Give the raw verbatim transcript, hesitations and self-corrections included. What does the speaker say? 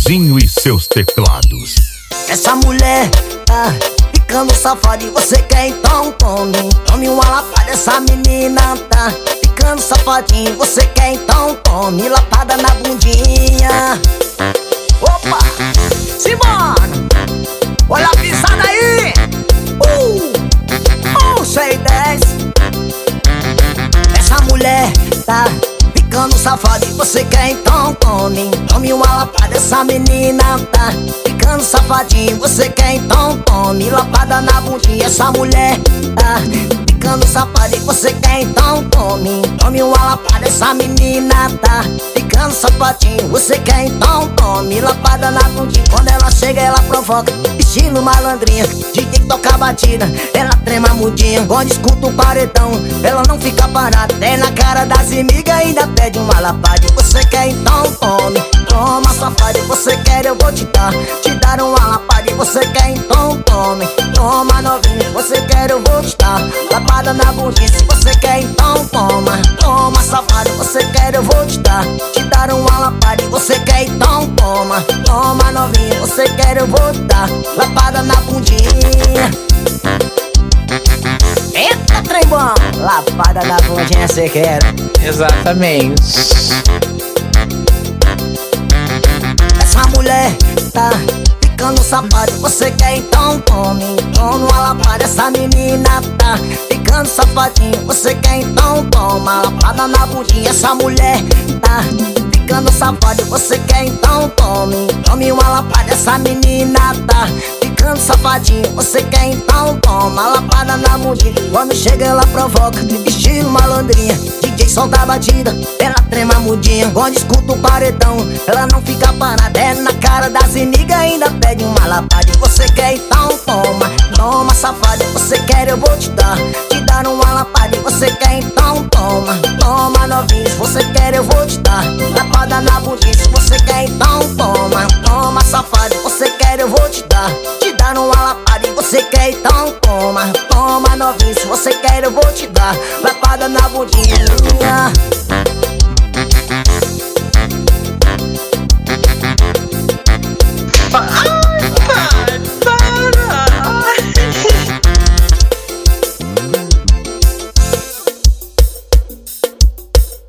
Leozinho e seus teclados. Essa mulher tá ficando safada e você quer, então tome. Tome uma lapada, essa menina tá ficando safadinha. Você quer, então tome lapada na bundinha. Opa, simbora, olha a pisada aí. Uh, um, seis, dez. Essa mulher tá ficando safada e você quer, então tome. Tome uma lapada, essa menina tá ficando safadinha. Você quer, então tome lapada na bundinha. Essa mulher tá ficando safada e você quer, então tome. Tome uma lapada, essa menina tá ficando safadinha. Você quer, então tome lapada na bundinha. Quando ela chega ela provoca, estilo malandrinha. D J toca a batida, ela trema a mudinha. Quando escuta o paredão, ela não fica parada. É na cara das amigas, ainda pede uma lapada. E você quer, então tome. Toma safada, e você quer, eu vou te dar. Te dar uma lapada, e você quer, então tome. Toma novinha, você quer, eu vou te dar. Lapada na bundinha, se você quer, então toma. Toma safada, você quer, eu vou te dar. Te dar uma lapada, e você quer, então toma. Toma novinha, você quer, eu vou te dar. Lapada na bundinha. Eita, trem bom! Lapada na bundinha, cê quer? Exatamente. Essa mulher tá ficando safada, você quer, então tome. Toma uma lapada, essa menina tá ficando safadinha. Você quer, então toma lapada na bundinha. Essa mulher tá ficando safada, você quer, então tome. Tome uma lapada, essa menina tá ficando safadinha. Você quer, então toma lapada na bundinha. Quando chega ela provoca, estilo malandrinha. D J solta a batida, ela trema a mudinha. Quando escuta o paredão, ela não fica parada. É na cara das amigas, ainda pede uma lapada. E você quer, então toma. Toma safada, você quer, eu vou te dar. Te dar uma lapada, e você quer, então toma. Toma novinha, se você quer, eu vou te dar. Lapada na bundinha, se você quer, então toma. Toma safada, você quer, eu vou te dar. Te dar uma lapada, e você quer, então toma. Toma novinha, se você quer, eu vou te dar. Lapada na bundinha.